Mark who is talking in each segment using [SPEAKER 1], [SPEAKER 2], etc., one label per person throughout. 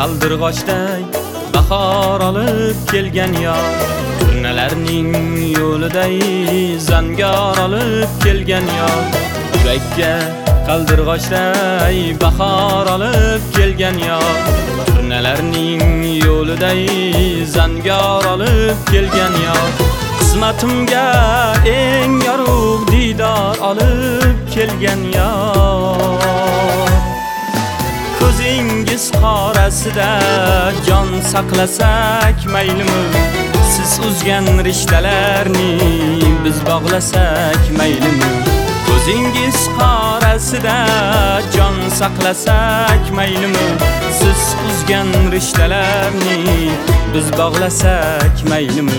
[SPEAKER 1] qaldirg'ochday bahor olib kelgan yor, turnalarning yo'liday zangor olib kelgan yor, yurakka qaldirg'ochday bahor olib kelgan yor, turnalarning yo'liday zangor olib kelgan yor, qismatimga eng yorug' diydor olib kelgan yor. Ko'zingiz qorasida jon saqlasak maylimi, siz uzgan rishtalarni biz bog'lasak maylimi? Ko'zingiz qorasida jon saqlasak maylimi, siz uzgan rishtalarni biz bog'lasak maylimi?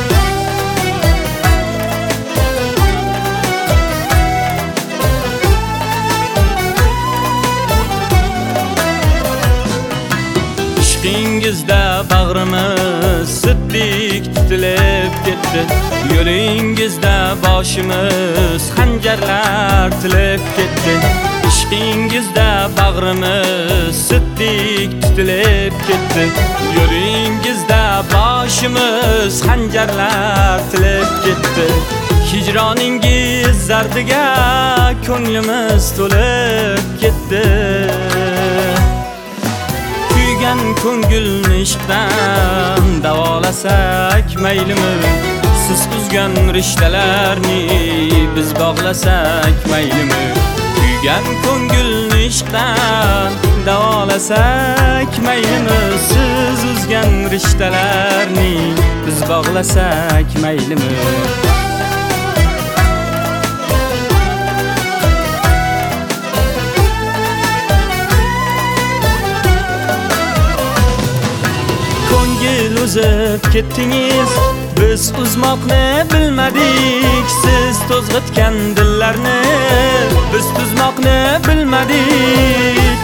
[SPEAKER 1] Ishqingizda bag'rimiz siddiq tutilib ketdi, yo'lingizda boshimiz xanjarlar tilib ketdi. Ishqingizda bag'rimiz siddiq tutilib ketdi, yo'lingizda boshimiz xanjarlar tilib ketdi. Hijroningiz zardiga ko'nglimiz to'lib ketdi. Ko'ngilni ishqdan davolasak maylimi, siz uzgan rishtalarni biz bog'lasak maylimi? Kuygan ko'ngilni ishqdan davolasak maylimi, siz uzgan rishtalarni biz bog'lasak maylimi? Uzib ketdingiz, biz uzmoqni bilmadik, siz to'zg'itgan dillarni biz tuzmoqni bilmadik.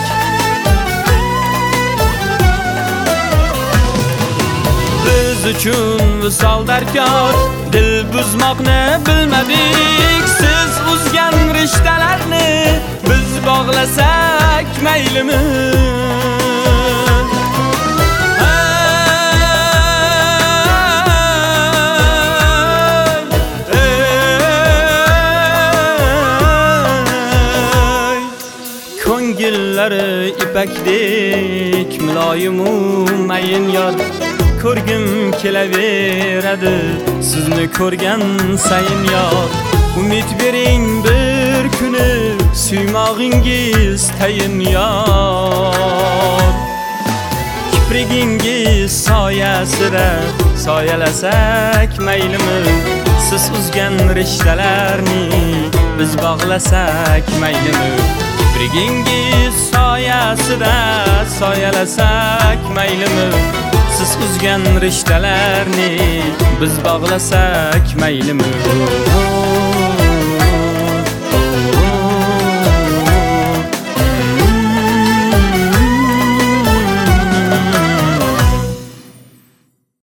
[SPEAKER 1] Biz uchun visol darkor, dil buzmoqni bilmadik, siz uzgan rishtalarni biz bog'lasak maylimi? Ko'ngillari ipakdek muloyimu mayin yor, ko'rgim kelaveradi sizni ko'rgan sayin yor. Umid bering bir kuni suymog'ingiz tayin yor. Kiprigingiz soyasida soyalasak maylimi, siz uzgan rishtalarni biz bog'lasak maylimi? Kiprigingiz soyasida soyalasak maylimi, siz uzgan rishtalarni biz bog'lasak maylimi?